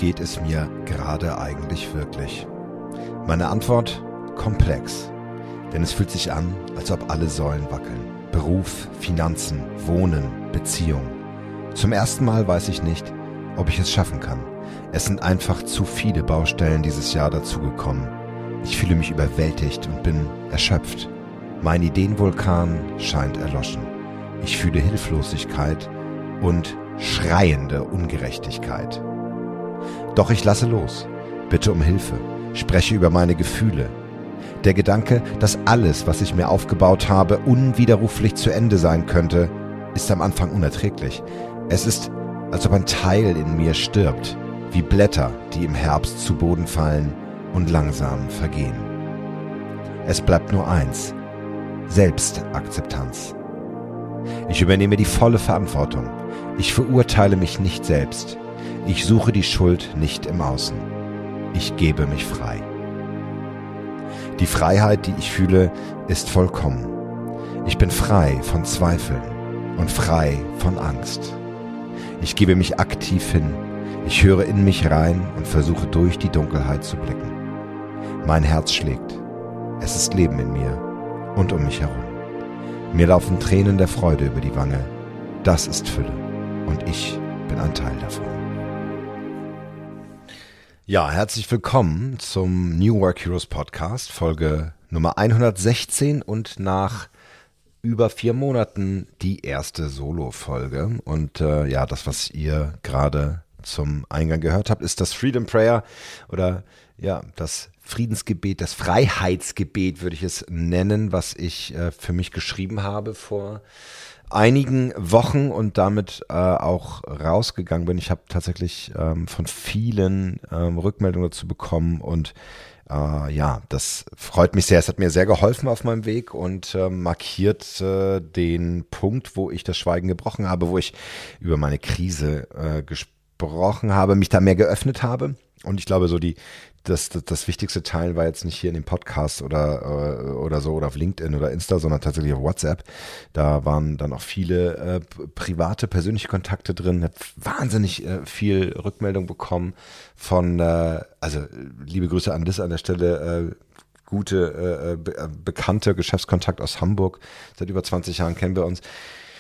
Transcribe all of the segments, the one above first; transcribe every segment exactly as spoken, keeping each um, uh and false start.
geht es mir gerade eigentlich wirklich? Meine Antwort: komplex. Denn es fühlt sich an, als ob alle Säulen wackeln. Beruf, Finanzen, Wohnen, Beziehung. Zum ersten Mal weiß ich nicht, ob ich es schaffen kann. Es sind einfach zu viele Baustellen dieses Jahr dazugekommen. Ich fühle mich überwältigt und bin erschöpft. Mein Ideenvulkan scheint erloschen. Ich fühle Hilflosigkeit und schreiende Ungerechtigkeit. Doch ich lasse los, bitte um Hilfe, spreche über meine Gefühle. Der Gedanke, dass alles, was ich mir aufgebaut habe, unwiderruflich zu Ende sein könnte, ist am Anfang unerträglich. Es ist, als ob ein Teil in mir stirbt, wie Blätter, die im Herbst zu Boden fallen und langsam vergehen. Es bleibt nur eins: Selbstakzeptanz. Ich übernehme die volle Verantwortung. Ich verurteile mich nicht selbst. Ich suche die Schuld nicht im Außen. Ich gebe mich frei. Die Freiheit, die ich fühle, ist vollkommen. Ich bin frei von Zweifeln und frei von Angst. Ich gebe mich aktiv hin. Ich höre in mich rein und versuche durch die Dunkelheit zu blicken. Mein Herz schlägt. Es ist Leben in mir und um mich herum. Mir laufen Tränen der Freude über die Wange. Das ist Fülle und ich bin ein Teil davon. Ja, herzlich willkommen zum New Work Heroes Podcast, Folge Nummer hundertsechzehn und nach über vier Monaten die erste Solo-Folge. Und äh, ja, das, was ihr gerade zum Eingang gehört habt, ist das Freedom Prayer oder ja, das Friedensgebet, das Freiheitsgebet würde ich es nennen, was ich äh, für mich geschrieben habe vor einigen Wochen und damit äh, auch rausgegangen bin. Ich habe tatsächlich ähm, von vielen ähm, Rückmeldungen dazu bekommen und äh, ja, das freut mich sehr. Es hat mir sehr geholfen auf meinem Weg und äh, markiert äh, den Punkt, wo ich das Schweigen gebrochen habe, wo ich über meine Krise äh, gesprochen habe, mich da mehr geöffnet habe. Und ich glaube, so die Das, das, das wichtigste Teil war jetzt nicht hier in dem Podcast oder, oder so oder auf LinkedIn oder Insta, sondern tatsächlich auf WhatsApp. Da waren dann auch viele äh, private, persönliche Kontakte drin. Hab wahnsinnig äh, viel Rückmeldung bekommen von, äh, also liebe Grüße an Liz an der Stelle, äh, gute, äh, be- bekannte Geschäftskontakt aus Hamburg. Seit über zwanzig Jahren kennen wir uns.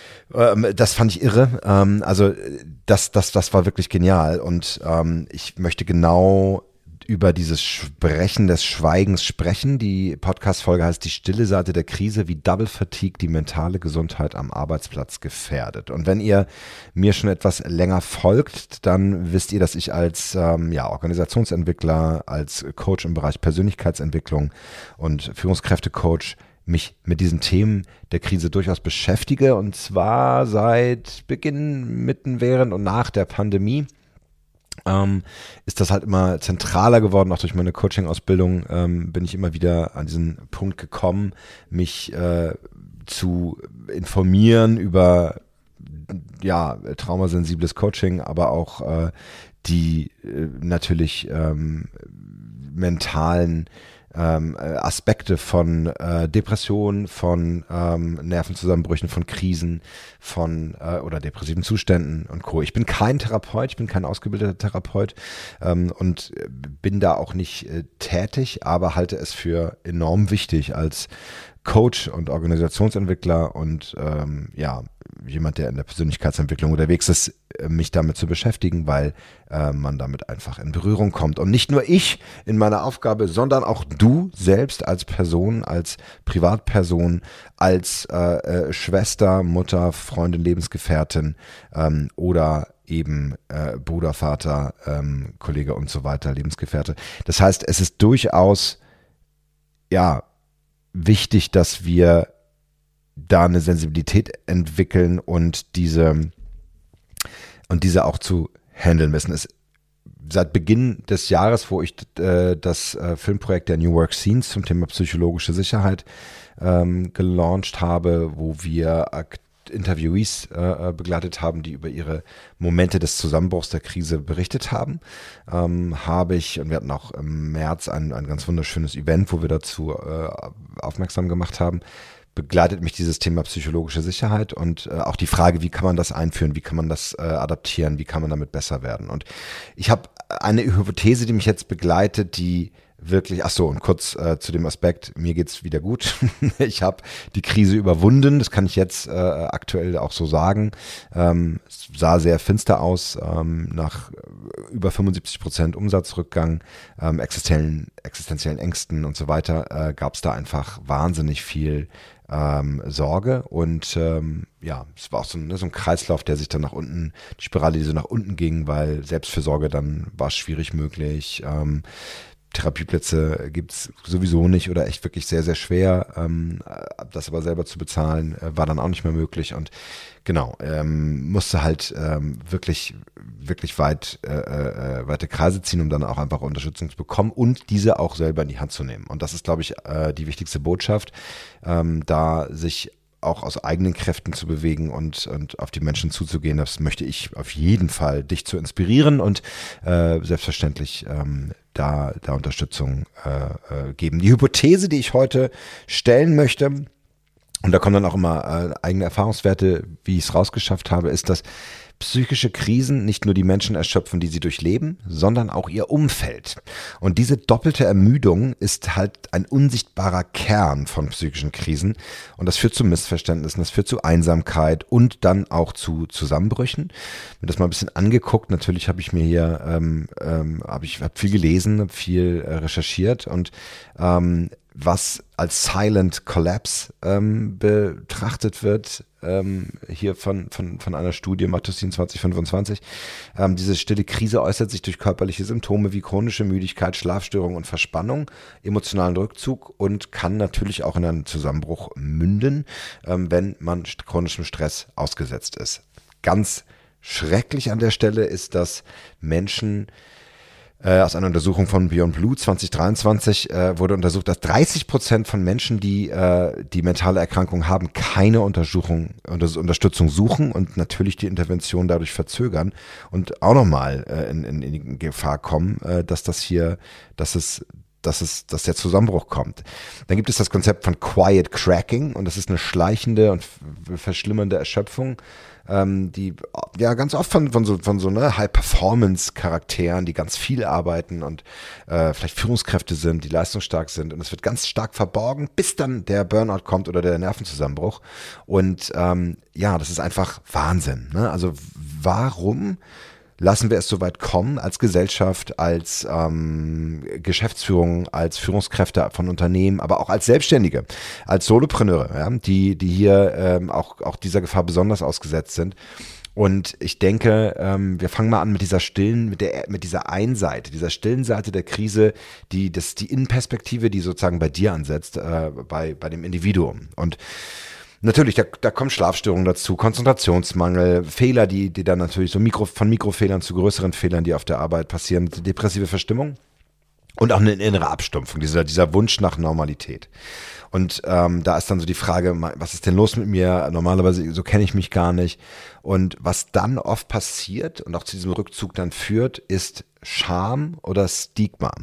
Das fand ich irre. Also das, das, das war wirklich genial. Und ähm, ich möchte genau über dieses Sprechen des Schweigens sprechen. Die Podcast-Folge heißt Die stille Seite der Krise, wie Double Fatigue die mentale Gesundheit am Arbeitsplatz gefährdet. Und wenn ihr mir schon etwas länger folgt, dann wisst ihr, dass ich als ähm, ja, Organisationsentwickler, als Coach im Bereich Persönlichkeitsentwicklung und Führungskräftecoach mich mit diesen Themen der Krise durchaus beschäftige, und zwar seit Beginn, mitten, während und nach der Pandemie. Ähm, ist das halt immer zentraler geworden. Auch durch meine Coaching-Ausbildung ähm, bin ich immer wieder an diesen Punkt gekommen, mich äh, zu informieren über ja, traumasensibles Coaching, aber auch äh, die äh, natürlich ähm, mentalen Ähm, Aspekte von äh, Depressionen, von ähm, Nervenzusammenbrüchen, von Krisen, von äh, oder depressiven Zuständen und Co. Ich bin kein Therapeut, ich bin kein ausgebildeter Therapeut ähm, und bin da auch nicht äh, tätig, aber halte es für enorm wichtig als Coach und Organisationsentwickler und ähm, ja, jemand, der in der Persönlichkeitsentwicklung unterwegs ist, mich damit zu beschäftigen, weil äh, man damit einfach in Berührung kommt. Und nicht nur ich in meiner Aufgabe, sondern auch du selbst als Person, als Privatperson, als äh, äh, Schwester, Mutter, Freundin, Lebensgefährtin ähm, oder eben äh, Bruder, Vater, ähm, Kollege und so weiter, Lebensgefährte. Das heißt, es ist durchaus ja wichtig, dass wir da eine Sensibilität entwickeln und diese und diese auch zu handeln wissen. Es, seit Beginn des Jahres, wo ich äh, das äh, Filmprojekt der New Work Scenes zum Thema psychologische Sicherheit ähm, gelauncht habe, wo wir Ak- Interviewees äh, begleitet haben, die über ihre Momente des Zusammenbruchs der Krise berichtet haben, ähm, habe ich, und wir hatten auch im März ein, ein ganz wunderschönes Event, wo wir dazu äh, aufmerksam gemacht haben, begleitet mich dieses Thema psychologische Sicherheit und äh, auch die Frage, wie kann man das einführen, wie kann man das äh, adaptieren, wie kann man damit besser werden. Und ich habe eine Hypothese, die mich jetzt begleitet, die wirklich, ach so, und kurz äh, zu dem Aspekt, mir geht's wieder gut. Ich habe die Krise überwunden, das kann ich jetzt äh, aktuell auch so sagen. Ähm, es sah sehr finster aus, ähm, nach über fünfundsiebzig Prozent Umsatzrückgang, ähm, existenziellen, existenziellen Ängsten und so weiter, äh, gab es da einfach wahnsinnig viel ähm, Sorge und ähm, ja, es war auch so ein, ne, so ein Kreislauf, der sich dann nach unten, die Spirale, die so nach unten ging, weil Selbstfürsorge dann war schwierig möglich, ähm, Therapieplätze gibt's sowieso nicht oder echt wirklich sehr, sehr schwer. Ähm, das aber selber zu bezahlen, äh, war dann auch nicht mehr möglich. Und genau, ähm, musste halt ähm, wirklich, wirklich weit, äh, äh, weite Kreise ziehen, um dann auch einfach Unterstützung zu bekommen und diese auch selber in die Hand zu nehmen. Und das ist, glaube ich, äh, die wichtigste Botschaft, ähm, da sich auch aus eigenen Kräften zu bewegen und, und auf die Menschen zuzugehen. Das möchte ich auf jeden Fall, dich zu inspirieren und äh, selbstverständlich ähm, da, da Unterstützung äh, äh, geben. Die Hypothese, die ich heute stellen möchte, und da kommen dann auch immer äh, eigene Erfahrungswerte, wie ich es rausgeschafft habe, ist, dass psychische Krisen nicht nur die Menschen erschöpfen, die sie durchleben, sondern auch ihr Umfeld. Und diese doppelte Ermüdung ist halt ein unsichtbarer Kern von psychischen Krisen. Und das führt zu Missverständnissen, das führt zu Einsamkeit und dann auch zu Zusammenbrüchen. Mir das mal ein bisschen angeguckt. Natürlich habe ich mir hier, ähm, ähm, habe ich hab viel gelesen, viel äh, recherchiert und ähm, was als Silent Collapse ähm, betrachtet wird, ähm, hier von, von, von einer Studie, Mathusin zwanzig fünfundzwanzig. Ähm, diese stille Krise äußert sich durch körperliche Symptome wie chronische Müdigkeit, Schlafstörung und Verspannung, emotionalen Rückzug und kann natürlich auch in einen Zusammenbruch münden, ähm, wenn man chronischem Stress ausgesetzt ist. Ganz schrecklich an der Stelle ist, dass Menschen Äh, aus einer Untersuchung von Beyond Blue zwanzig dreiundzwanzig äh, wurde untersucht, dass dreißig Prozent von Menschen, die äh, die mentale Erkrankung haben, keine Untersuchung, unter, Unterstützung suchen und natürlich die Intervention dadurch verzögern und auch nochmal äh, in, in, in Gefahr kommen, äh, dass das hier, dass es dass es, dass der Zusammenbruch kommt. Dann gibt es das Konzept von Quiet Cracking und das ist eine schleichende und verschlimmernde Erschöpfung, ähm, die ja ganz oft von, von so, von so ne, High-Performance-Charakteren, die ganz viel arbeiten und äh, vielleicht Führungskräfte sind, die leistungsstark sind und es wird ganz stark verborgen, bis dann der Burnout kommt oder der Nervenzusammenbruch und ähm, ja, das ist einfach Wahnsinn. Ne? Also warum lassen wir es so weit kommen, als Gesellschaft, als ähm, Geschäftsführung, als Führungskräfte von Unternehmen, aber auch als Selbstständige, als Solopreneure, ja, die, die hier ähm, auch, auch dieser Gefahr besonders ausgesetzt sind. Und ich denke, ähm, wir fangen mal an mit dieser stillen, mit der, mit dieser einen Seite, dieser stillen Seite der Krise, die, das, die Innenperspektive, die sozusagen bei dir ansetzt, äh, bei, bei dem Individuum. Und natürlich, da, da kommen Schlafstörungen dazu, Konzentrationsmangel, Fehler, die, die dann natürlich so Mikro, von Mikrofehlern zu größeren Fehlern, die auf der Arbeit passieren, depressive Verstimmung und auch eine innere Abstumpfung, dieser, dieser Wunsch nach Normalität. Und ähm, da ist dann so die Frage, was ist denn los mit mir? Normalerweise, so kenne ich mich gar nicht. Und was dann oft passiert und auch zu diesem Rückzug dann führt, ist Scham oder Stigma.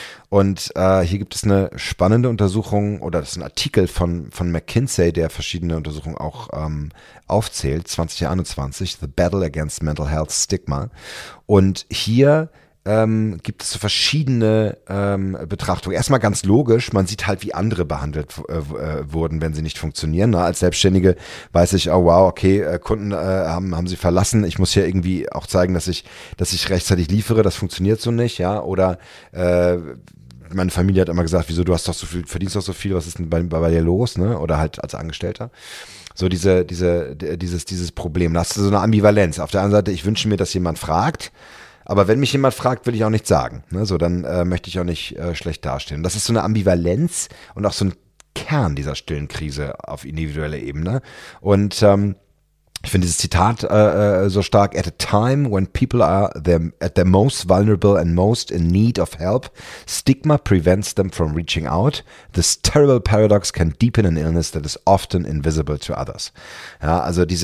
Und äh, hier gibt es eine spannende Untersuchung oder das ist ein Artikel von, von McKinsey, der verschiedene Untersuchungen auch ähm, aufzählt, zwanzig einundzwanzig, The Battle Against Mental Health Stigma. Und hier Ähm, gibt es so verschiedene ähm, Betrachtungen. Erstmal ganz logisch, man sieht halt, wie andere behandelt äh, wurden, wenn sie nicht funktionieren. Na, als Selbstständige weiß ich, oh wow, okay, äh, Kunden äh, haben, haben sie verlassen. Ich muss hier irgendwie auch zeigen, dass ich, dass ich rechtzeitig liefere. Das funktioniert so nicht, ja. Oder äh, meine Familie hat immer gesagt, wieso, du hast doch so viel, verdienst doch so viel, was ist denn bei, bei dir los, ne? Oder halt als Angestellter. So diese, diese, dieses, dieses Problem. Da hast du so eine Ambivalenz. Auf der einen Seite, ich wünsche mir, dass jemand fragt. Aber wenn mich jemand fragt, will ich auch nichts sagen. Ne? So, dann äh, möchte ich auch nicht äh, schlecht dastehen. Und das ist so eine Ambivalenz und auch so ein Kern dieser stillen Krise auf individueller Ebene. Und ähm, ich finde dieses Zitat äh, so stark. At a time when people are their, at their most vulnerable and most in need of help, stigma prevents them from reaching out. This terrible paradox can deepen an illness that is often invisible to others. Ja, also diese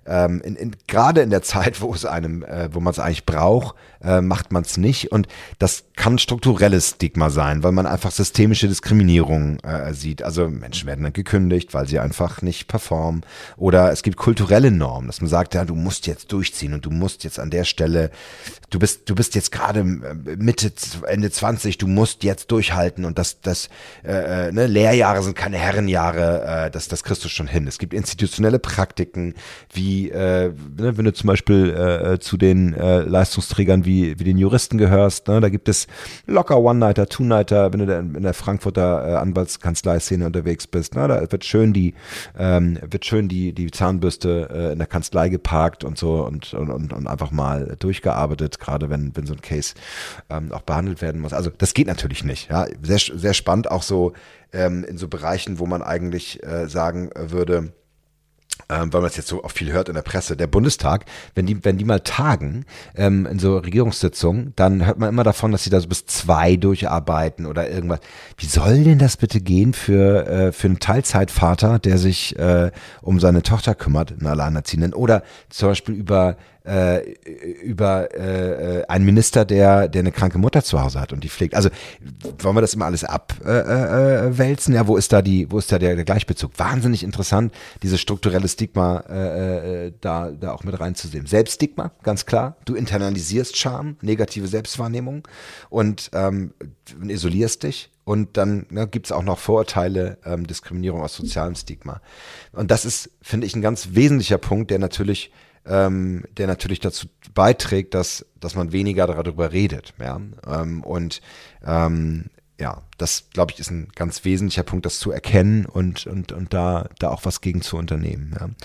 ähm, in, in, gerade in der Zeit, wo es einem, äh, wo man es eigentlich braucht, äh, macht man es nicht. Und das kann strukturelles Stigma sein, weil man einfach systemische Diskriminierung äh, sieht. Also Menschen werden dann gekündigt, weil sie einfach nicht performen. Oder es gibt kulturelle Normen, dass man sagt, ja, du musst jetzt durchziehen und du musst jetzt an der Stelle, du bist, du bist jetzt gerade Mitte, Ende zwanzig, du musst jetzt durchhalten und das, das äh, ne, Lehrjahre sind keine Herrenjahre, äh, das, das kriegst du schon hin. Es gibt institutionelle Praktiken, wie, äh, ne, wenn du zum Beispiel äh, zu den äh, Leistungsträgern wie, wie den Juristen gehörst, ne, da gibt es locker One-Nighter, Two-Nighter, wenn du da in der Frankfurter äh, Anwaltskanzlei-Szene unterwegs bist, ne, da wird schön die, ähm, wird schön die, die Zahnbürste äh, in der Kanzlei geparkt und so und, und, und, und einfach mal durchgearbeitet, gerade wenn, wenn so ein Case ähm, auch behandelt werden muss. Also das geht natürlich nicht. Ja, sehr, sehr spannend auch so ähm, in so Bereichen, wo man eigentlich äh, sagen würde, Ähm, weil man es jetzt so auch viel hört in der Presse, der Bundestag, wenn die, wenn die mal tagen ähm, in so Regierungssitzungen, dann hört man immer davon, dass sie da so bis zwei durcharbeiten oder irgendwas. Wie soll denn das bitte gehen für, äh, für einen Teilzeitvater, der sich äh, um seine Tochter kümmert, einen Alleinerziehenden, oder zum Beispiel über äh, über äh, einen Minister, der, der eine kranke Mutter zu Hause hat und die pflegt. Also wollen wir das immer alles abwälzen? Äh, äh, ja, wo ist da die, wo ist da der, der Gleichbezug? Wahnsinnig interessant, dieses strukturelle Stigma äh, äh, da, da auch mit reinzusehen. Selbststigma, ganz klar. Du internalisierst Scham, negative Selbstwahrnehmung und ähm, isolierst dich. Und dann ne, gibt es auch noch Vorurteile, ähm, Diskriminierung aus sozialem Stigma. Und das ist, finde ich, ein ganz wesentlicher Punkt, der natürlich Ähm, der natürlich dazu beiträgt, dass, dass man weniger darüber redet. Ja? Ähm, und ähm, ja, das, glaube ich, ist ein ganz wesentlicher Punkt, das zu erkennen und, und, und da, da auch was gegen zu unternehmen. Ja?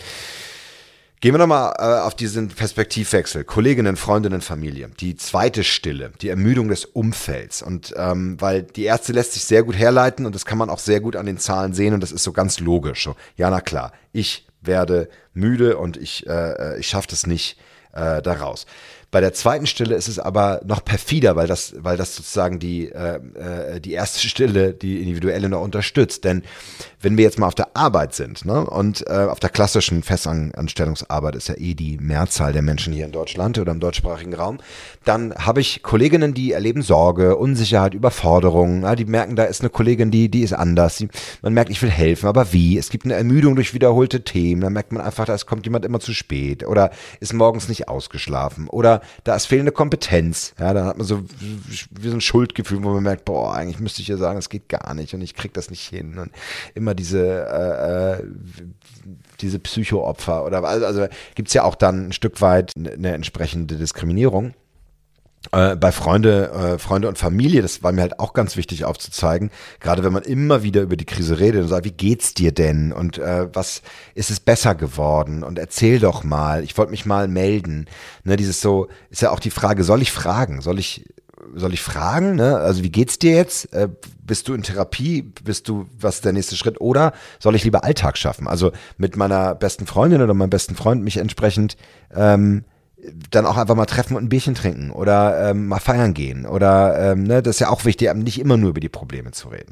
Gehen wir nochmal äh, auf diesen Perspektivwechsel. Kolleginnen, Freundinnen, Familie. Die zweite Stille, die Ermüdung des Umfelds. Und ähm, weil die erste lässt sich sehr gut herleiten und das kann man auch sehr gut an den Zahlen sehen und das ist so ganz logisch. So, ja, na klar, ich werde müde und ich, äh, ich schaffe das nicht äh, da raus. Bei der zweiten Stille ist es aber noch perfider, weil das, weil das sozusagen die, äh, die erste Stille, die individuelle noch unterstützt. Denn wenn wir jetzt mal auf der Arbeit sind, ne, und äh, auf der klassischen Festanstellungsarbeit ist ja eh die Mehrzahl der Menschen hier in Deutschland oder im deutschsprachigen Raum, dann habe ich Kolleginnen, die erleben Sorge, Unsicherheit, Überforderung. Ja, die merken, da ist eine Kollegin, die, die ist anders. Die, man merkt, ich will helfen, aber wie? Es gibt eine Ermüdung durch wiederholte Themen. Da merkt man einfach, da kommt jemand immer zu spät oder ist morgens nicht ausgeschlafen oder da ist fehlende Kompetenz. Ja, dann hat man so wie so ein Schuldgefühl, wo man merkt, boah, eigentlich müsste ich ja sagen, es geht gar nicht und ich krieg das nicht hin. Und immer diese äh, diese Psychoopfer oder also, also gibt es ja auch dann ein Stück weit eine entsprechende Diskriminierung. Äh, bei Freunde, äh, Freunde und Familie, das war mir halt auch ganz wichtig aufzuzeigen, gerade wenn man immer wieder über die Krise redet und sagt, wie geht's dir denn und äh, was ist es besser geworden und erzähl doch mal, ich wollte mich mal melden, ne, dieses so, ist ja auch die Frage, soll ich fragen, soll ich soll ich fragen, ne? Also wie geht's dir jetzt? Äh, bist du in Therapie? Bist du, was ist der nächste Schritt? Oder soll ich lieber Alltag schaffen? Also mit meiner besten Freundin oder meinem besten Freund mich entsprechend ähm, dann auch einfach mal treffen und ein Bierchen trinken oder ähm, mal feiern gehen oder ähm, ne, das ist ja auch wichtig, nicht immer nur über die Probleme zu reden.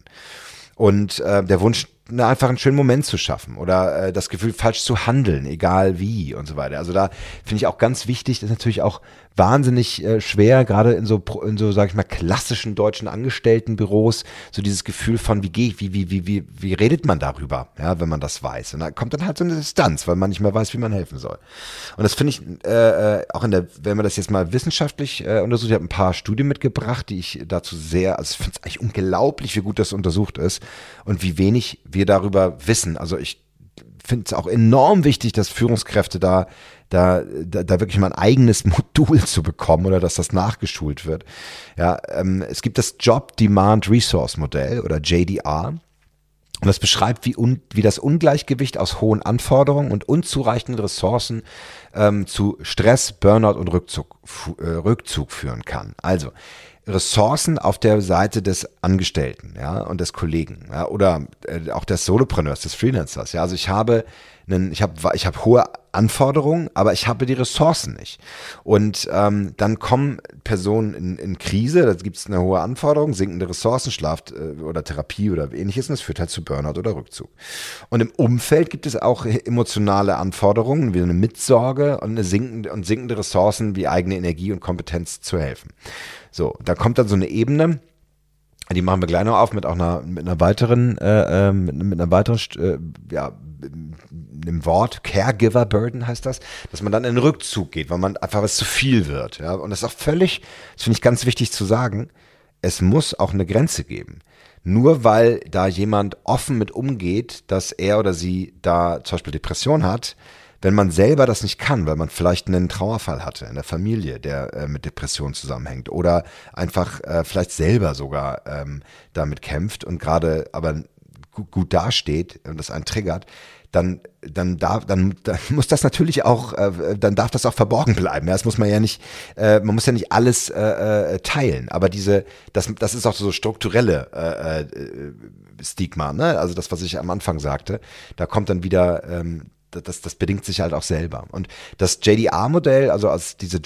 Und äh, der Wunsch, ne, einfach einen schönen Moment zu schaffen oder äh, das Gefühl, falsch zu handeln, egal wie und so weiter. Also da finde ich auch ganz wichtig, das ist natürlich auch wahnsinnig äh, schwer, gerade in so, in so, sag ich mal, klassischen deutschen Angestelltenbüros, so dieses Gefühl von, wie gehe ich, wie, wie, wie, wie, wie redet man darüber, ja, wenn man das weiß. Und da kommt dann halt so eine Distanz, weil man nicht mehr weiß, wie man helfen soll. Und das finde ich äh, auch in der, wenn man das jetzt mal wissenschaftlich äh, untersucht, ich habe ein paar Studien mitgebracht, die ich dazu sehr, also ich finde es eigentlich unglaublich, wie gut das untersucht ist und wie wenig wir darüber wissen. Also ich finde es auch enorm wichtig, dass Führungskräfte da, da, da, da wirklich mal ein eigenes Modul zu bekommen oder dass das nachgeschult wird. Ja, ähm, es gibt das Job Demand Resource Modell oder J D R. Und das beschreibt, wie, un, wie das Ungleichgewicht aus hohen Anforderungen und unzureichenden Ressourcen ähm, zu Stress, Burnout und Rückzug, äh, Rückzug führen kann. Also Ressourcen auf der Seite des Angestellten, ja, und des Kollegen, ja, oder äh, auch des Solopreneurs, des Freelancers, ja. Also ich habe einen, ich habe ich hab hohe Anforderungen, aber ich habe die Ressourcen nicht. Und ähm, dann kommen Personen in, in Krise, da gibt es eine hohe Anforderung, sinkende Ressourcen, Schlaf äh, oder Therapie oder ähnliches, und das führt halt zu Burnout oder Rückzug. Und im Umfeld gibt es auch emotionale Anforderungen, wie eine Mitsorge und, eine sinkende, und sinkende Ressourcen wie eigene Energie und Kompetenz zu helfen. So, da kommt dann so eine Ebene, die machen wir gleich noch auf mit auch einer, mit einer weiteren, äh, mit, mit einer weiteren, äh, ja, im Wort Caregiver Burden heißt das, dass man dann in den Rückzug geht, weil man einfach es zu viel wird. Ja? Und das ist auch völlig, das finde ich ganz wichtig zu sagen, es muss auch eine Grenze geben. Nur weil da jemand offen mit umgeht, dass er oder sie da zum Beispiel Depression hat, wenn man selber das nicht kann, weil man vielleicht einen Trauerfall hatte in der Familie, der äh, mit Depressionen zusammenhängt oder einfach äh, vielleicht selber sogar ähm, damit kämpft und gerade aber gut, gut dasteht und das einen triggert, dann dann darf dann, dann muss das natürlich auch äh, dann darf das auch verborgen bleiben. Ja, das muss man ja nicht äh, man muss ja nicht alles äh, äh, teilen, aber diese das das ist auch so strukturelle äh, äh, Stigma, ne? Also das, was ich am Anfang sagte, da kommt dann wieder ähm, Das, das bedingt sich halt auch selber. Und das J D R-Modell, also als diese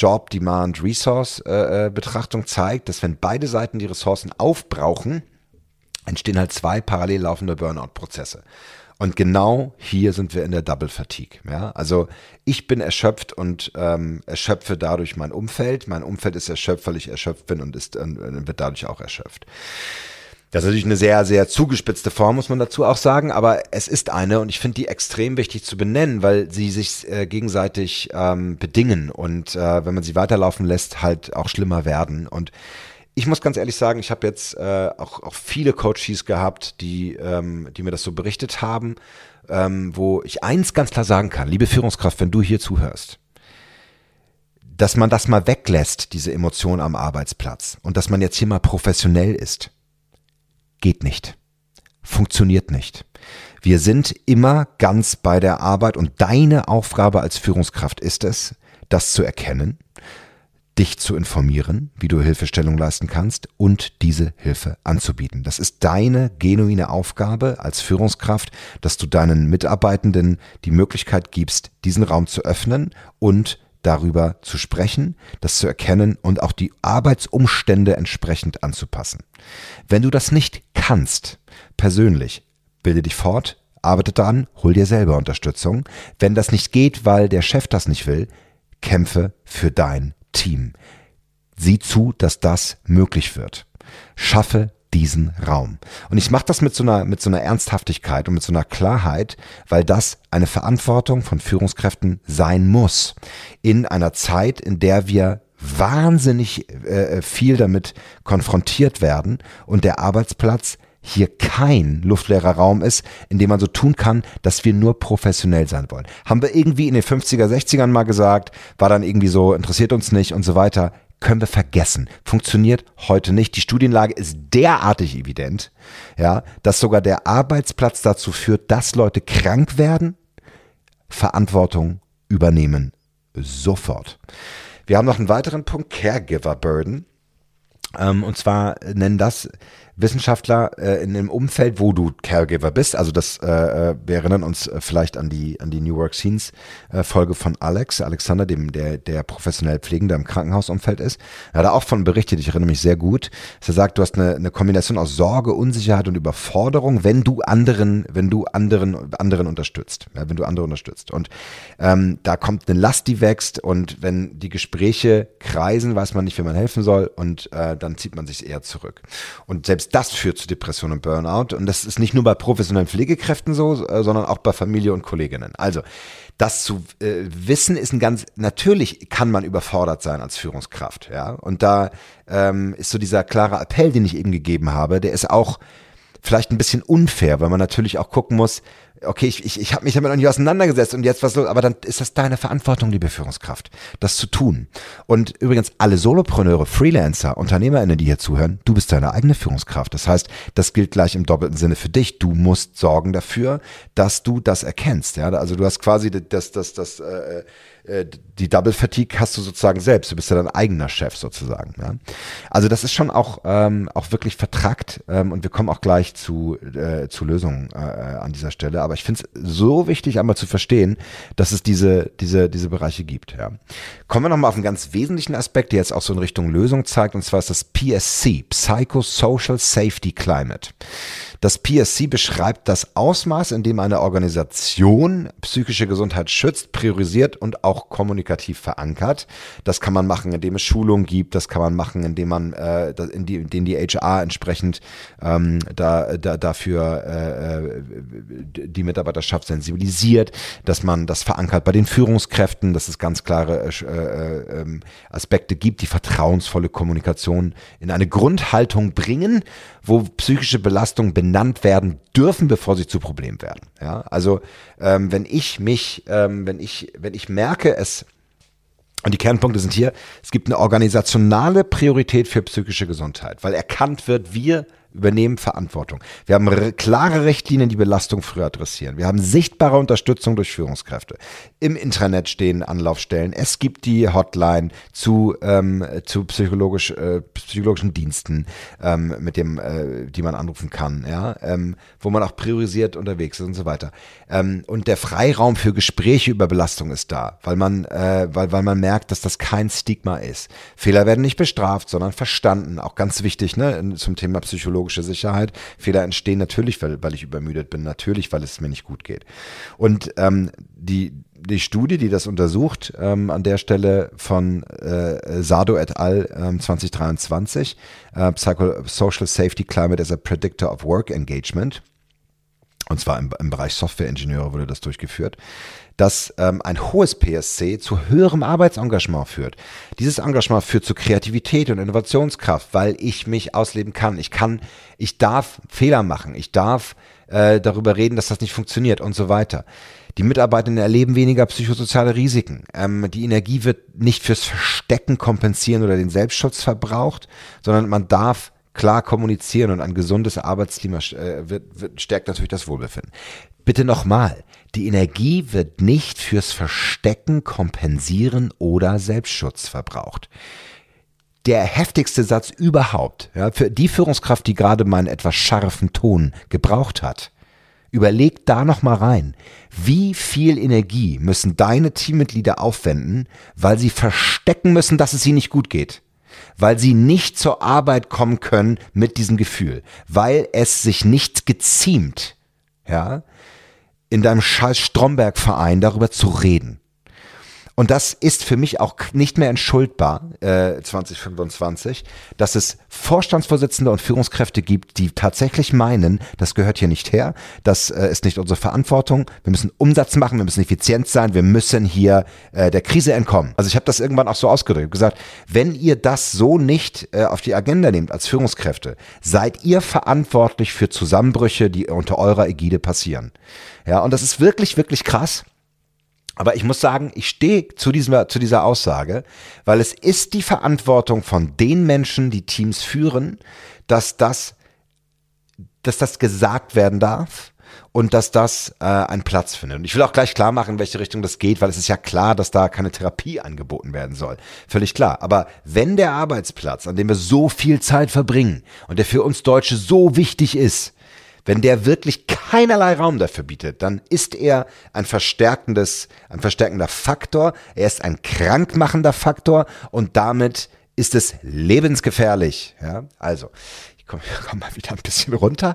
Job-Demand-Resource-Betrachtung zeigt, dass wenn beide Seiten die Ressourcen aufbrauchen, entstehen halt zwei parallel laufende Burnout-Prozesse. Und genau hier sind wir in der Double Fatigue. Ja? Also ich bin erschöpft und ähm, erschöpfe dadurch mein Umfeld. Mein Umfeld ist erschöpft, weil ich erschöpft bin und ist, äh, wird dadurch auch erschöpft. Das ist natürlich eine sehr, sehr zugespitzte Form, muss man dazu auch sagen, aber es ist eine und ich finde die extrem wichtig zu benennen, weil sie sich äh, gegenseitig ähm, bedingen und äh, wenn man sie weiterlaufen lässt, halt auch schlimmer werden. Und ich muss ganz ehrlich sagen, ich habe jetzt äh, auch, auch viele Coaches gehabt, die, ähm, die mir das so berichtet haben, ähm, wo ich eins ganz klar sagen kann, liebe Führungskraft, wenn du hier zuhörst, dass man das mal weglässt, diese Emotion am Arbeitsplatz und dass man jetzt hier mal professionell ist. Geht nicht. Funktioniert nicht. Wir sind immer ganz bei der Arbeit und deine Aufgabe als Führungskraft ist es, das zu erkennen, dich zu informieren, wie du Hilfestellung leisten kannst und diese Hilfe anzubieten. Das ist deine genuine Aufgabe als Führungskraft, dass du deinen Mitarbeitenden die Möglichkeit gibst, diesen Raum zu öffnen und darüber zu sprechen, das zu erkennen und auch die Arbeitsumstände entsprechend anzupassen. Wenn du das nicht kannst, persönlich, bilde dich fort, arbeite dran, hol dir selber Unterstützung. Wenn das nicht geht, weil der Chef das nicht will, kämpfe für dein Team. Sieh zu, dass das möglich wird. Schaffe diesen Raum. Und ich mache das mit so einer mit so einer Ernsthaftigkeit und mit so einer Klarheit, weil das eine Verantwortung von Führungskräften sein muss. In einer Zeit, in der wir wahnsinnig äh, viel damit konfrontiert werden und der Arbeitsplatz hier kein luftleerer Raum ist, in dem man so tun kann, dass wir nur professionell sein wollen. Haben wir irgendwie in den fünfziger, sechzigern mal gesagt, war dann irgendwie so, interessiert uns nicht und so weiter. Können wir vergessen. Funktioniert heute nicht. Die Studienlage ist derartig evident, ja, dass sogar der Arbeitsplatz dazu führt, dass Leute krank werden, Verantwortung übernehmen. Sofort. Wir haben noch einen weiteren Punkt, Caregiver Burden. Ähm, und zwar nennen das Wissenschaftler äh, in einem Umfeld, wo du Caregiver bist. Also das, äh, wir erinnern uns äh, vielleicht an die an die New Work Scenes äh, Folge von Alex, Alexander, dem der der professionell Pflegender im Krankenhausumfeld ist. Er hat auch von berichtet, ich erinnere mich sehr gut, dass er sagt, du hast eine, eine Kombination aus Sorge, Unsicherheit und Überforderung, wenn du anderen, wenn du anderen anderen unterstützt, ja, wenn du andere unterstützt. Und ähm, da kommt eine Last, die wächst und wenn die Gespräche kreisen, weiß man nicht, wie man helfen soll und äh, dann zieht man sich eher zurück. Und selbst das führt zu Depression und Burnout. Und das ist nicht nur bei professionellen Pflegekräften so, sondern auch bei Familie und Kolleginnen. Also, das zu äh, wissen ist ein ganz, natürlich kann man überfordert sein als Führungskraft, ja. Und da ähm, ist so dieser klare Appell, den ich eben gegeben habe, der ist auch vielleicht ein bisschen unfair, weil man natürlich auch gucken muss, okay, ich, ich, ich habe mich damit noch nicht auseinandergesetzt und jetzt was los, aber dann ist das deine Verantwortung, liebe Führungskraft, das zu tun. Und übrigens alle Solopreneure, Freelancer, UnternehmerInnen, die hier zuhören, du bist deine eigene Führungskraft. Das heißt, das gilt gleich im doppelten Sinne für dich. Du musst sorgen dafür, dass du das erkennst. Ja, also du hast quasi das, das, das, äh, die Double Fatigue hast du sozusagen selbst. Du bist ja dein eigener Chef sozusagen. Ja? Also das ist schon auch, ähm, auch wirklich vertrackt ähm, und wir kommen auch gleich zu, äh, zu Lösungen äh, an dieser Stelle. Aber aber ich finde es so wichtig, einmal zu verstehen, dass es diese, diese, diese Bereiche gibt. Ja. Kommen wir nochmal auf einen ganz wesentlichen Aspekt, der jetzt auch so in Richtung Lösung zeigt, und zwar ist das P S C, Psychosocial Safety Climate. Das P S C beschreibt das Ausmaß, in dem eine Organisation psychische Gesundheit schützt, priorisiert und auch kommunikativ verankert. Das kann man machen, indem es Schulungen gibt, das kann man machen, indem man äh, in, die, in denen die H R entsprechend ähm, da, da, dafür äh, die Mitarbeiterschaft sensibilisiert, dass man das verankert bei den Führungskräften, dass es ganz klare äh, äh, Aspekte gibt, die vertrauensvolle Kommunikation in eine Grundhaltung bringen, wo psychische Belastungen benannt werden dürfen, bevor sie zu Problemen werden. Ja, also ähm, wenn ich mich, ähm, wenn ich, wenn ich merke, es und die Kernpunkte sind hier, es gibt eine organisationale Priorität für psychische Gesundheit, weil erkannt wird, wir übernehmen Verantwortung. Wir haben re- klare Richtlinien, die Belastung früher adressieren. Wir haben sichtbare Unterstützung durch Führungskräfte. Im Intranet stehen Anlaufstellen. Es gibt die Hotline zu, ähm, zu psychologisch, äh, psychologischen Diensten, ähm, mit dem, äh, die man anrufen kann, ja, ähm, wo man auch priorisiert unterwegs ist und so weiter. Ähm, und der Freiraum für Gespräche über Belastung ist da, weil man, äh, weil, weil man merkt, dass das kein Stigma ist. Fehler werden nicht bestraft, sondern verstanden. Auch ganz wichtig, ne, zum Thema Psychologie. Sicherheit. Fehler entstehen natürlich, weil, weil ich übermüdet bin, natürlich, weil es mir nicht gut geht. Und ähm, die, die Studie, die das untersucht, ähm, an der Stelle von äh, Sado et al. Ähm, zwanzig dreiundzwanzig, äh, Psychosocial Safety Climate as a Predictor of Work Engagement, und zwar im, im Bereich Softwareingenieure wurde das durchgeführt, dass ähm, ein hohes P S C zu höherem Arbeitsengagement führt. Dieses Engagement führt zu Kreativität und Innovationskraft, weil ich mich ausleben kann. Ich kann, ich darf Fehler machen, ich darf äh, darüber reden, dass das nicht funktioniert und so weiter. Die Mitarbeitenden erleben weniger psychosoziale Risiken. Ähm, die Energie wird nicht fürs Verstecken kompensieren oder den Selbstschutz verbraucht, sondern man darf klar kommunizieren, und ein gesundes Arbeitsklima äh, wird, wird, stärkt natürlich das Wohlbefinden. Bitte nochmal, die Energie wird nicht fürs Verstecken, Kompensieren oder Selbstschutz verbraucht. Der heftigste Satz überhaupt, ja, für die Führungskraft, die gerade meinen etwas scharfen Ton gebraucht hat, überleg da nochmal rein. Wie viel Energie müssen deine Teammitglieder aufwenden, weil sie verstecken müssen, dass es ihnen nicht gut geht? Weil sie nicht zur Arbeit kommen können mit diesem Gefühl, weil es sich nicht geziemt, ja, in deinem scheiß Stromberg-Verein darüber zu reden. Und das ist für mich auch nicht mehr entschuldbar, äh, zwanzig fünfundzwanzig, dass es Vorstandsvorsitzende und Führungskräfte gibt, die tatsächlich meinen, das gehört hier nicht her, das äh, ist nicht unsere Verantwortung, wir müssen Umsatz machen, wir müssen effizient sein, wir müssen hier äh, der Krise entkommen. Also ich habe das irgendwann auch so ausgedrückt, gesagt, wenn ihr das so nicht äh, auf die Agenda nehmt als Führungskräfte, seid ihr verantwortlich für Zusammenbrüche, die unter eurer Ägide passieren. Ja, und das ist wirklich, wirklich krass. Aber ich muss sagen, ich stehe zu dieser, zu dieser Aussage, weil es ist die Verantwortung von den Menschen, die Teams führen, dass das, dass das gesagt werden darf und dass das äh, einen Platz findet. Und ich will auch gleich klar machen, in welche Richtung das geht, weil es ist ja klar, dass da keine Therapie angeboten werden soll. Völlig klar. Aber wenn der Arbeitsplatz, an dem wir so viel Zeit verbringen und der für uns Deutsche so wichtig ist, wenn der wirklich keinerlei Raum dafür bietet, dann ist er ein verstärkendes, ein verstärkender Faktor, er ist ein krankmachender Faktor und damit ist es lebensgefährlich. Ja, also, ich komme komm mal wieder ein bisschen runter,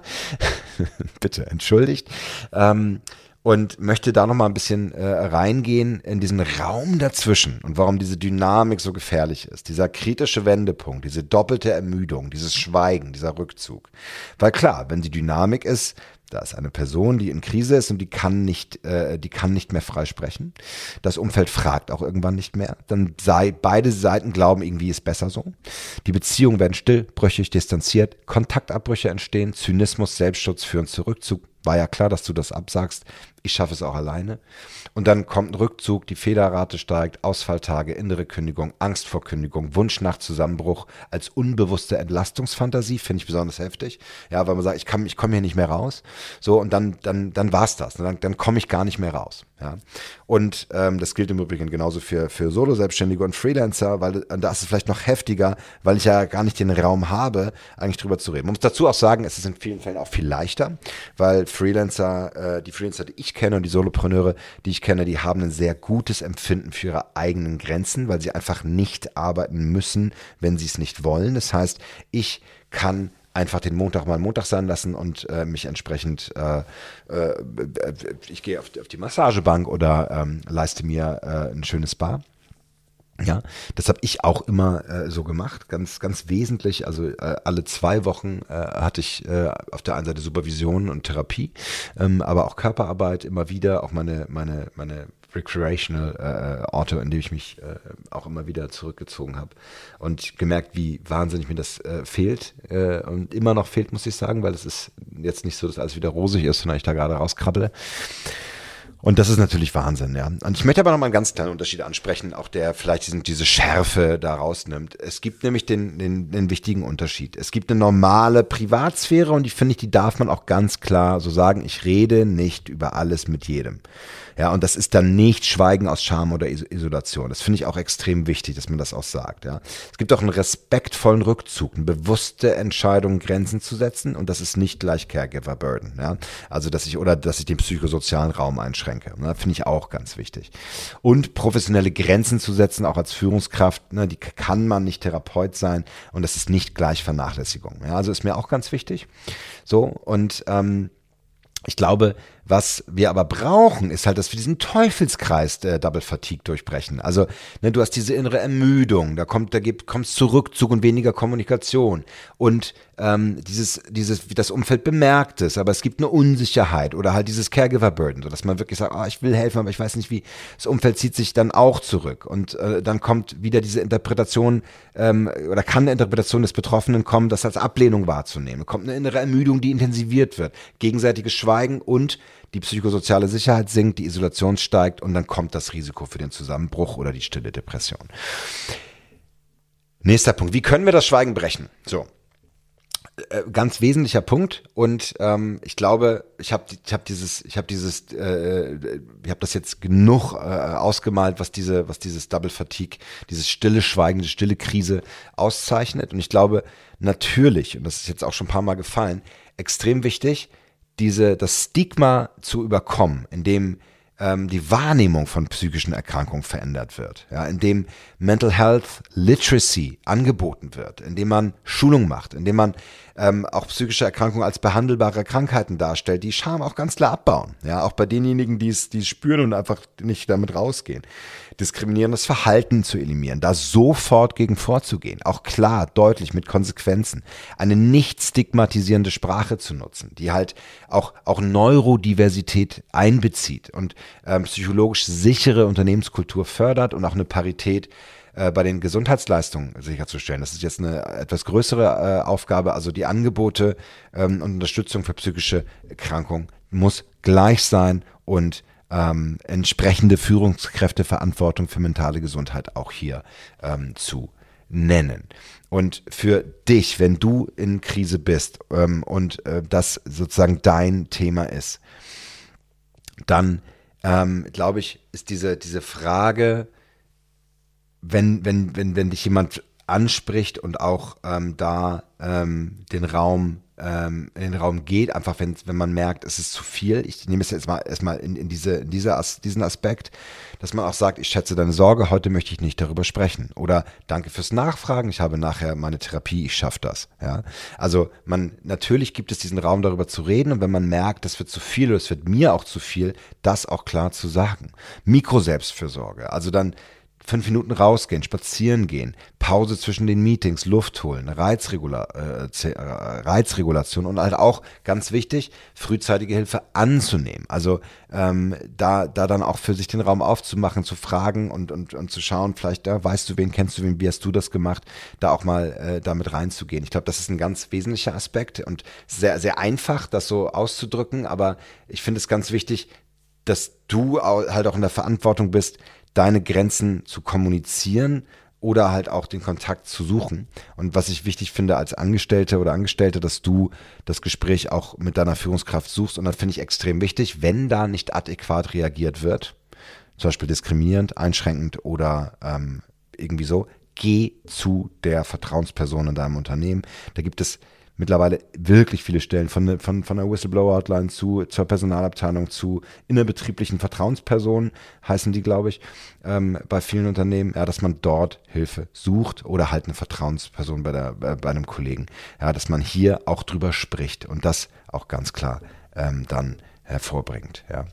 bitte entschuldigt, ähm, und möchte da nochmal ein bisschen äh, reingehen in diesen Raum dazwischen und warum diese Dynamik so gefährlich ist. Dieser kritische Wendepunkt, diese doppelte Ermüdung, dieses Schweigen, dieser Rückzug. Weil klar, wenn die Dynamik ist, da ist eine Person, die in Krise ist und die kann nicht, äh, die kann nicht mehr frei sprechen. Das Umfeld fragt auch irgendwann nicht mehr. Dann sei, beide Seiten glauben, irgendwie ist besser so. Die Beziehungen werden still, brüchig, distanziert, Kontaktabbrüche entstehen, Zynismus, Selbstschutz führen zu Rückzug. War ja klar, dass du das absagst. ich schaffe es auch alleine. Und dann kommt ein Rückzug, die Fehlerrate steigt, Ausfalltage, innere Kündigung, Angst vor Kündigung, Wunsch nach Zusammenbruch als unbewusste Entlastungsfantasie, finde ich besonders heftig. Ja, weil man sagt, ich kann, ich komme hier nicht mehr raus. So, und dann, dann, dann war's das. Dann, dann komme ich gar nicht mehr raus. Ja. Und ähm, das gilt im Übrigen genauso für, für Solo-Selbstständige und Freelancer, weil da ist es vielleicht noch heftiger, weil ich ja gar nicht den Raum habe, eigentlich drüber zu reden. Man muss dazu auch sagen, es ist in vielen Fällen auch viel leichter, weil Freelancer, äh, die Freelancer, die ich kenne und die Solopreneure, die ich kenne, die haben ein sehr gutes Empfinden für ihre eigenen Grenzen, weil sie einfach nicht arbeiten müssen, wenn sie es nicht wollen. Das heißt, ich kann einfach den Montag mal Montag sein lassen und äh, mich entsprechend, äh, äh, ich gehe auf, auf die Massagebank oder ähm, leiste mir äh, ein schönes Spa. Ja, das habe ich auch immer äh, so gemacht, ganz, ganz wesentlich. Also äh, alle zwei Wochen äh, hatte ich äh, auf der einen Seite Supervision und Therapie, ähm, aber auch Körperarbeit immer wieder, auch meine, meine, meine Recreational äh, Orte, in dem ich mich äh, auch immer wieder zurückgezogen habe und gemerkt, wie wahnsinnig mir das äh, fehlt äh, und immer noch fehlt, muss ich sagen, weil es ist jetzt nicht so, dass alles wieder rosig ist, sondern ich da gerade rauskrabbele. Und das ist natürlich Wahnsinn, ja. Und ich möchte aber noch mal einen ganz kleinen Unterschied ansprechen, auch der vielleicht diesen, diese Schärfe da rausnimmt. Es gibt nämlich den, den, den wichtigen Unterschied. Es gibt eine normale Privatsphäre und die finde ich, die darf man auch ganz klar so sagen. Ich rede nicht über alles mit jedem. Ja, und das ist dann nicht Schweigen aus Scham oder Isolation. Das finde ich auch extrem wichtig, dass man das auch sagt, ja. Es gibt auch einen respektvollen Rückzug, eine bewusste Entscheidung, Grenzen zu setzen und das ist nicht gleich Caregiver Burden, ja. Also, dass ich, oder dass ich den psychosozialen Raum einschränke, ne? Finde ich auch ganz wichtig. Und professionelle Grenzen zu setzen, auch als Führungskraft, ne? Die kann man nicht Therapeut sein und das ist nicht gleich Vernachlässigung, ja. Also ist mir auch ganz wichtig. So, und, ähm, ich glaube, was wir aber brauchen, ist halt, dass wir diesen Teufelskreis der Double Fatigue durchbrechen. Also, ne, du hast diese innere Ermüdung, da kommt, da gibt, kommst zu Rückzug und weniger Kommunikation. Und ähm, dieses, dieses, wie das Umfeld bemerkt es, aber es gibt eine Unsicherheit oder halt dieses Caregiver Burden, so dass man wirklich sagt, ah, ich will helfen, aber ich weiß nicht wie. Das Umfeld zieht sich dann auch zurück und äh, dann kommt wieder diese Interpretation ähm, oder kann eine Interpretation des Betroffenen kommen, das als Ablehnung wahrzunehmen. Kommt eine innere Ermüdung, die intensiviert wird, gegenseitiges Schweigen und die psychosoziale Sicherheit sinkt, die Isolation steigt und dann kommt das Risiko für den Zusammenbruch oder die stille Depression. Nächster Punkt. Wie können wir das Schweigen brechen? So, äh, ganz wesentlicher Punkt und ähm, ich glaube, ich habe ich hab dieses, ich habe dieses, äh, ich habe das jetzt genug äh, ausgemalt, was diese, was dieses Double Fatigue, dieses stille Schweigen, diese stille Krise auszeichnet und ich glaube natürlich, und das ist jetzt auch schon ein paar Mal gefallen, extrem wichtig, diese, das Stigma zu überkommen, indem ähm, die Wahrnehmung von psychischen Erkrankungen verändert wird, ja, indem Mental Health Literacy angeboten wird, indem man Schulung macht, indem man ähm, auch psychische Erkrankungen als behandelbare Krankheiten darstellt, die Scham auch ganz klar abbauen, ja, auch bei denjenigen, die es, die es spüren und einfach nicht damit rausgehen. Diskriminierendes Verhalten zu eliminieren, da sofort gegen vorzugehen, auch klar, deutlich mit Konsequenzen, eine nicht stigmatisierende Sprache zu nutzen, die halt auch, auch Neurodiversität einbezieht und ähm, psychologisch sichere Unternehmenskultur fördert und auch eine Parität äh, bei den Gesundheitsleistungen sicherzustellen. Das ist jetzt eine etwas größere äh, Aufgabe, also die Angebote ähm, und Unterstützung für psychische Erkrankungen muss gleich sein und Ähm, entsprechende Führungskräfteverantwortung für mentale Gesundheit auch hier ähm, zu nennen. Und für dich, wenn du in Krise bist ähm, und äh, das sozusagen dein Thema ist, dann ähm, glaube ich, ist diese, diese Frage, wenn, wenn, wenn, wenn dich jemand anspricht und auch ähm, da ähm, den Raum ähm, in den Raum geht, einfach wenn, wenn man merkt, es ist zu viel. Ich nehme es jetzt mal erstmal in, in, diese, in diese As, diesen Aspekt, dass man auch sagt, ich schätze deine Sorge, heute möchte ich nicht darüber sprechen. Oder danke fürs Nachfragen, ich habe nachher meine Therapie, ich schaffe das. Ja? Also man, natürlich gibt es diesen Raum, darüber zu reden und wenn man merkt, das wird zu viel oder es wird mir auch zu viel, das auch klar zu sagen. Mikro-Selbstfürsorge, also dann fünf Minuten rausgehen, spazieren gehen, Pause zwischen den Meetings, Luft holen, Reizregula äh, Reizregulation und halt auch, ganz wichtig, frühzeitige Hilfe anzunehmen. Also ähm, da, da dann auch für sich den Raum aufzumachen, zu fragen und, und, und zu schauen, vielleicht da weißt du wen, kennst du wen, wie hast du das gemacht, da auch mal äh, damit reinzugehen. Ich glaube, das ist ein ganz wesentlicher Aspekt und sehr, sehr einfach, das so auszudrücken, aber ich finde es ganz wichtig, dass du halt auch in der Verantwortung bist, deine Grenzen zu kommunizieren oder halt auch den Kontakt zu suchen. Und was ich wichtig finde als Angestellte oder Angestellte, dass du das Gespräch auch mit deiner Führungskraft suchst. Und das finde ich extrem wichtig, wenn da nicht adäquat reagiert wird, zum Beispiel diskriminierend, einschränkend oder ähm, irgendwie so, geh zu der Vertrauensperson in deinem Unternehmen. Da gibt es mittlerweile wirklich viele Stellen, von, von, von der Whistleblower-Hotline zu, zur Personalabteilung zu innerbetrieblichen Vertrauenspersonen, heißen die, glaube ich, ähm, bei vielen Unternehmen, ja, dass man dort Hilfe sucht oder halt eine Vertrauensperson bei, der, bei, bei einem Kollegen, ja, dass man hier auch drüber spricht und das auch ganz klar ähm, dann hervorbringt, ja.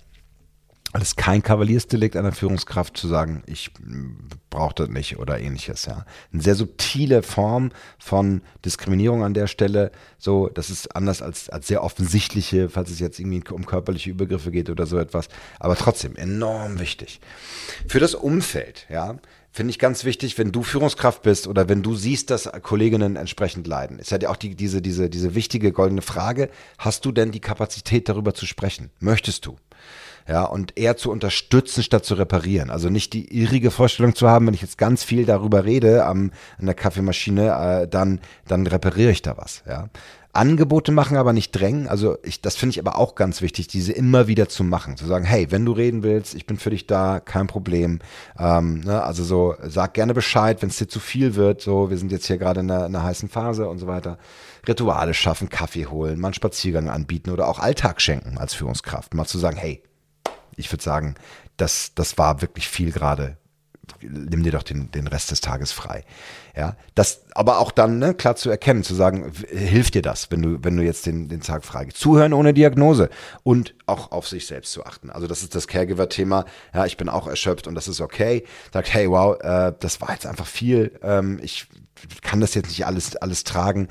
Es ist kein Kavaliersdelikt einer Führungskraft zu sagen, ich brauche das nicht oder ähnliches. Ja. Eine sehr subtile Form von Diskriminierung an der Stelle. So, das ist anders als, als sehr offensichtliche, falls es jetzt irgendwie um körperliche Übergriffe geht oder so etwas. Aber trotzdem enorm wichtig. Für das Umfeld, ja, finde ich ganz wichtig, wenn du Führungskraft bist oder wenn du siehst, dass Kolleginnen entsprechend leiden. Ist ja auch die, diese, diese, diese wichtige goldene Frage, hast du denn die Kapazität, darüber zu sprechen? Möchtest du? Ja, und eher zu unterstützen, statt zu reparieren. Also nicht die irrige Vorstellung zu haben, wenn ich jetzt ganz viel darüber rede am, an der Kaffeemaschine, äh, dann, dann repariere ich da was. Ja. Angebote machen, aber nicht drängen. Also ich, das finde ich aber auch ganz wichtig, diese immer wieder zu machen. Zu sagen, hey, wenn du reden willst, ich bin für dich da, kein Problem. Ähm, ne, also so, sag gerne Bescheid, wenn es dir zu viel wird. So, wir sind jetzt hier gerade in einer, in einer heißen Phase und so weiter. Rituale schaffen, Kaffee holen, mal einen Spaziergang anbieten oder auch Alltag schenken als Führungskraft. Mal zu sagen, hey, ich würde sagen, das, das war wirklich viel gerade. Nimm dir doch den, den Rest des Tages frei. Ja, das aber auch dann ne, klar zu erkennen, zu sagen, hilft dir das, wenn du, wenn du jetzt den, den Tag frei gibst. Zuhören ohne Diagnose und auch auf sich selbst zu achten. Also das ist das Caregiver-Thema. Ja, ich bin auch erschöpft und das ist okay. Sagt, hey, wow, äh, das war jetzt einfach viel. Ähm, ich kann das jetzt nicht alles, alles tragen.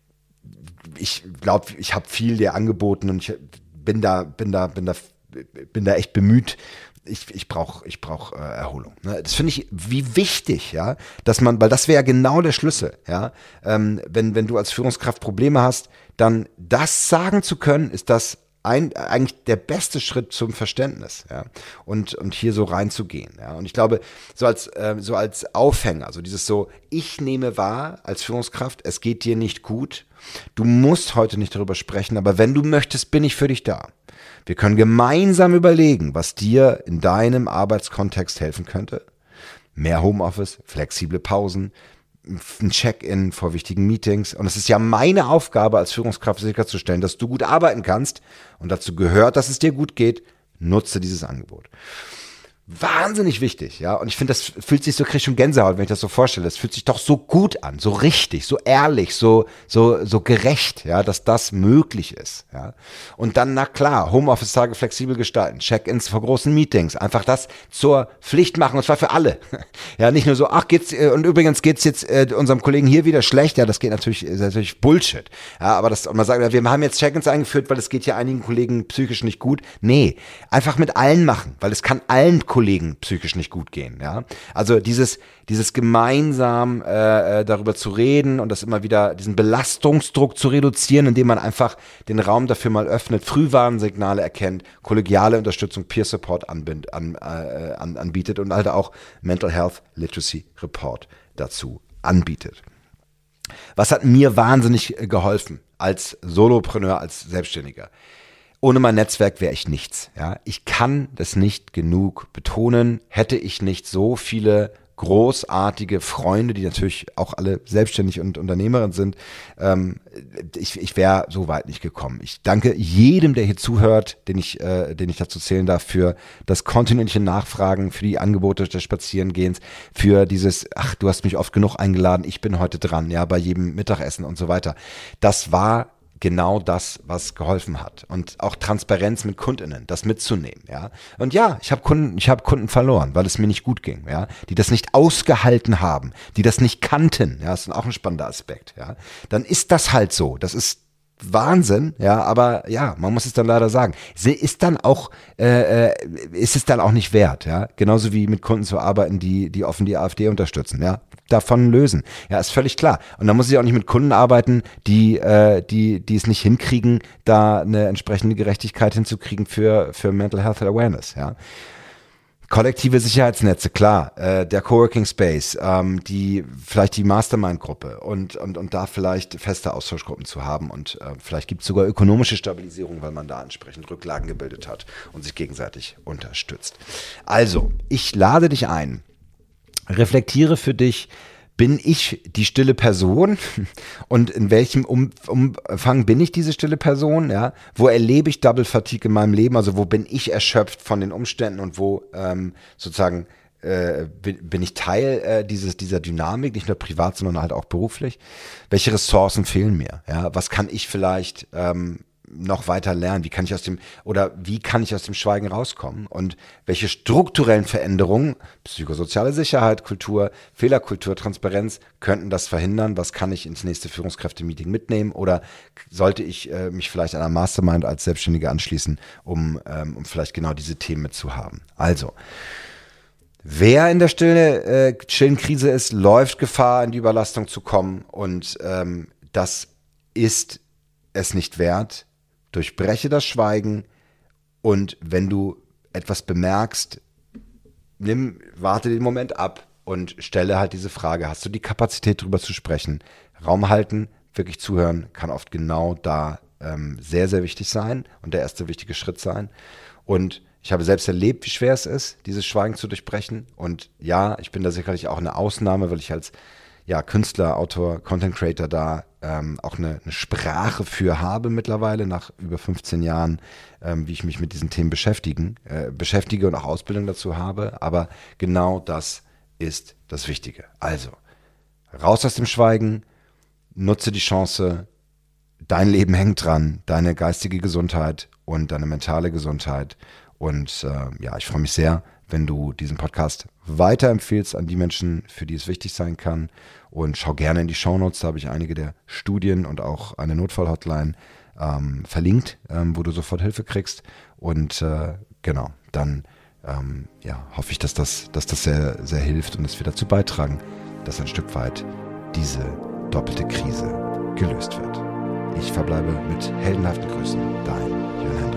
Ich glaube, ich habe viel dir angeboten und ich bin da, bin da, bin da bin da echt bemüht, ich, ich brauche ich brauch, äh, Erholung. Ne? Das finde ich wie wichtig, ja, dass man, weil das wäre ja genau der Schlüssel, ja, ähm, wenn, wenn du als Führungskraft Probleme hast, dann das sagen zu können, ist das ein, eigentlich der beste Schritt zum Verständnis, ja, und, und hier so reinzugehen, ja, und ich glaube, so als, äh, so als Aufhänger, also dieses so, ich nehme wahr als Führungskraft, es geht dir nicht gut, du musst heute nicht darüber sprechen, aber wenn du möchtest, bin ich für dich da. Wir können gemeinsam überlegen, was dir in deinem Arbeitskontext helfen könnte. Mehr Homeoffice, flexible Pausen, ein Check-in vor wichtigen Meetings. Und es ist ja meine Aufgabe als Führungskraft sicherzustellen, dass du gut arbeiten kannst. Und dazu gehört, dass es dir gut geht. Nutze dieses Angebot. Wahnsinnig wichtig, ja. Und ich finde, das fühlt sich so, krieg ich schon Gänsehaut, wenn ich das so vorstelle. Das fühlt sich doch so gut an, so richtig, so ehrlich, so, so, so gerecht, ja, dass das möglich ist, ja. Und dann, na klar, Homeoffice-Tage flexibel gestalten, Check-ins vor großen Meetings, einfach das zur Pflicht machen, und zwar für alle. Ja, nicht nur so, ach, geht's, und übrigens geht's jetzt äh, unserem Kollegen hier wieder schlecht, ja, das geht natürlich, ist natürlich Bullshit. Ja, aber das, und man sagt, ja, wir haben jetzt Check-ins eingeführt, weil es geht ja einigen Kollegen psychisch nicht gut. Nee, einfach mit allen machen, weil es kann allen Kollegen psychisch nicht gut gehen, ja. Also dieses, dieses gemeinsam äh, darüber zu reden und das immer wieder, diesen Belastungsdruck zu reduzieren, indem man einfach den Raum dafür mal öffnet, Frühwarnsignale erkennt, kollegiale Unterstützung, Peer Support anbind, an, äh, an, anbietet und halt auch Mental Health Literacy Report dazu anbietet. Was hat mir wahnsinnig geholfen als Solopreneur, als Selbstständiger? Ohne mein Netzwerk wäre ich nichts. Ja, ich kann das nicht genug betonen. Hätte ich nicht so viele großartige Freunde, die natürlich auch alle selbstständig und Unternehmerin sind, ähm, ich, ich wäre so weit nicht gekommen. Ich danke jedem, der hier zuhört, den ich, äh, den ich dazu zählen darf, für das kontinuierliche Nachfragen, für die Angebote des Spazierengehens, für dieses, ach, du hast mich oft genug eingeladen, ich bin heute dran, ja, bei jedem Mittagessen und so weiter. Das war genau das, was geholfen hat. Und auch Transparenz mit KundInnen, das mitzunehmen, ja. Und ja, ich habe Kunden, ich habe Kunden verloren, weil es mir nicht gut ging, ja. Die das nicht ausgehalten haben, die das nicht kannten, ja. Das ist auch ein spannender Aspekt, ja. Dann ist das halt so. Das ist Wahnsinn, ja, aber ja, man muss es dann leider sagen. Sie ist dann auch, äh, ist es dann auch nicht wert, ja. Genauso wie mit Kunden zu arbeiten, die, die offen die AfD unterstützen, ja. davon lösen. Ja, ist völlig klar. Und da muss ich auch nicht mit Kunden arbeiten, die, äh, die, die es nicht hinkriegen, da eine entsprechende Gerechtigkeit hinzukriegen für, für Mental Health Awareness, ja. Kollektive Sicherheitsnetze, klar, äh, der Coworking Space, ähm, die vielleicht die Mastermind-Gruppe und, und, und da vielleicht feste Austauschgruppen zu haben und äh, vielleicht gibt es sogar ökonomische Stabilisierung, weil man da entsprechend Rücklagen gebildet hat und sich gegenseitig unterstützt. Also, ich lade dich ein, reflektiere für dich, bin ich die stille Person und in welchem um, Umfang bin ich diese stille Person? Ja? Wo erlebe ich Double Fatigue in meinem Leben? Also wo bin ich erschöpft von den Umständen und wo ähm, sozusagen äh, bin, bin ich Teil äh, dieses, dieser Dynamik, nicht nur privat, sondern halt auch beruflich? Welche Ressourcen fehlen mir? Ja? Was kann ich vielleicht ähm, noch weiter lernen? Wie kann ich aus dem oder wie kann ich aus dem Schweigen rauskommen? Und welche strukturellen Veränderungen, psychosoziale Sicherheit, Kultur, Fehlerkultur, Transparenz, könnten das verhindern? Was kann ich ins nächste Führungskräfte-Meeting mitnehmen? Oder sollte ich äh, mich vielleicht einer Mastermind als Selbstständiger anschließen, um, ähm, um vielleicht genau diese Themen mitzuhaben? Also, wer in der stille, äh, stillen Krise ist, läuft Gefahr, in die Überlastung zu kommen. Und ähm, das ist es nicht wert. Durchbreche das Schweigen und wenn du etwas bemerkst, nimm, warte den Moment ab und stelle halt diese Frage, hast du die Kapazität drüber zu sprechen? Raum halten, wirklich zuhören, kann oft genau da ähm, sehr, sehr wichtig sein und der erste wichtige Schritt sein. Und ich habe selbst erlebt, wie schwer es ist, dieses Schweigen zu durchbrechen. Und ja, ich bin da sicherlich auch eine Ausnahme, weil ich als ja, Künstler, Autor, Content Creator da ähm, auch eine, eine Sprache für habe mittlerweile nach über fünfzehn Jahren, ähm, wie ich mich mit diesen Themen beschäftigen, äh, beschäftige und auch Ausbildung dazu habe. Aber genau das ist das Wichtige. Also, raus aus dem Schweigen, nutze die Chance, dein Leben hängt dran, deine geistige Gesundheit und deine mentale Gesundheit. Und äh, ja, ich freue mich sehr, wenn du diesen Podcast weiterempfehlst an die Menschen, für die es wichtig sein kann. Und schau gerne in die Shownotes, da habe ich einige der Studien und auch eine Notfallhotline ähm, verlinkt, ähm, wo du sofort Hilfe kriegst. Und äh, genau, dann ähm, ja, hoffe ich, dass das, dass das sehr, sehr hilft und dass wir dazu beitragen, dass ein Stück weit diese doppelte Krise gelöst wird. Ich verbleibe mit heldenhaften Grüßen, dein Jörn Hennig.